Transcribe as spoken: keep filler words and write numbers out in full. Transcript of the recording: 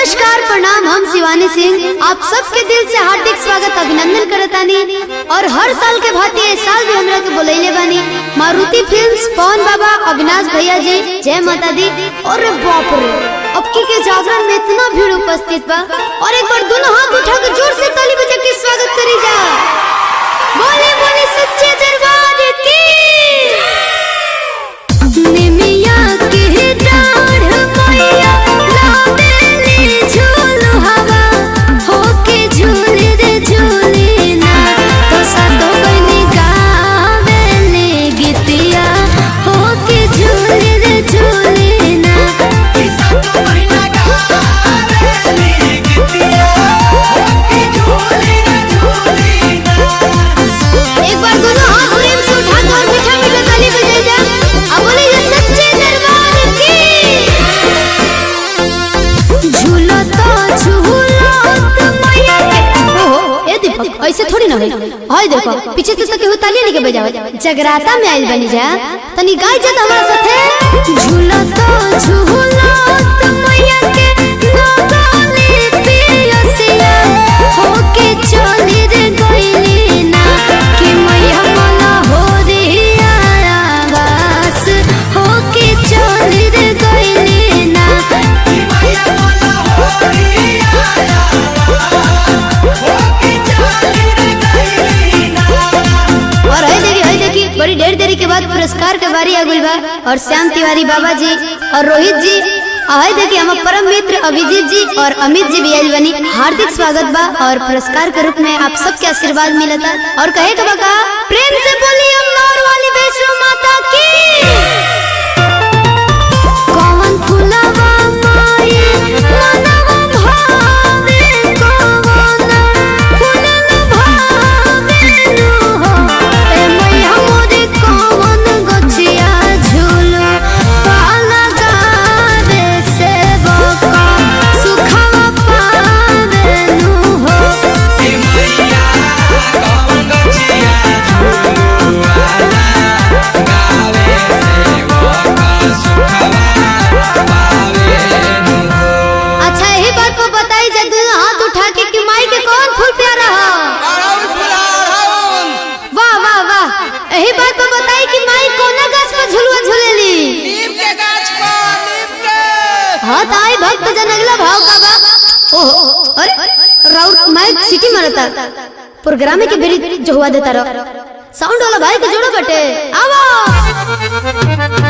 नमस्कार प्रणाम, हम शिवानी सिंह आप सबके दिल से हार्दिक स्वागत अभिनंदन करतानी। और हर साल के भांति इस साल भी हमरा के बुलैले बानी मारुति फिल्म्स, पवन बाबा, अविनाश भैया जी, जय माता दी। और बाप रे, अब की के जागरण में इतना भीड़ उपस्थित बा। और एक बार दोनों हाथ उठा के जोर से ताली बजा के स्वागत करी जा। बोले बोले सच्चे दरबार की। निमिया के डाढ़ मैया लावेली झूलू हवा, होके झूले रे झूले ना। तो सातो बनी गावेली गीतिया, होके झूले रे झूले ना। सातो बनी गावेली गीतिया, होके झूले रे झूले ना। एक बार दोनों हाथ प्रेम से उठा के और मीठा मीठा ताली बजाई जा। अब बोले ये सच्चे दरबार की। झूलो तो झूलो तो मैया के। ओहो, ए दीपक ऐसे थोड़ी ना होई। हाय देखो पीछे से तो केहू ताली नहीं के बजावा। जगराता में आइल बनी जा, तनी गाय जा हमरा साथे। झूलो तो झूलो तो मैया के, गोगोली पियसिया, होके चली रे गइली ना। कि मैया मला हो रे आवास, होके चली रे गइली ना। कि मैया मला हो रे आवास, होके चली रे गइली ना। और है देखी है देखी बड़ी ढेर देरी के बाद पुरस्कार के बारी आ गइल बा। और श्याम तिवारी बाबा जी और रोहित जी, आए देखिए हम परम मित्र अभिजीत जी और अमित जी भी आइल बनी। हार्दिक स्वागत बा। और पुरस्कार के रूप में आप सबके आशीर्वाद मिलता। और कहे के बका प्रेम से बोली अमनौर वाली वैष्णो माता की। कौन फुलवा माई मनवा भावे, कौन फुलन भावे नु हो। ए मैया मोरे कौन गछिया झूलो पाला गावे से बका, सुखवा पावे नु हो। ए मैया कौन गछिया झूलो पाला गावे से बका, सुखवा पावे नु हो। अच्छा यही बात को बताई जा, दोनों हाथ उठा के कि माई के कौन फूल प्यारा हो। वाह वाह वाह, यही बात को बताई कि माई कोना गाछ पर झुलुआ झूलेली। नीम के गाछ पर, नीम के। हां त आई भक्त जन अगला भाव का बा। ओहो अरे राउत माइक सिटी मारता। प्रोग्राम के बेरी जो हुआ देता रहो। साउंड वाला भाई के जोड़ो बटे। आवो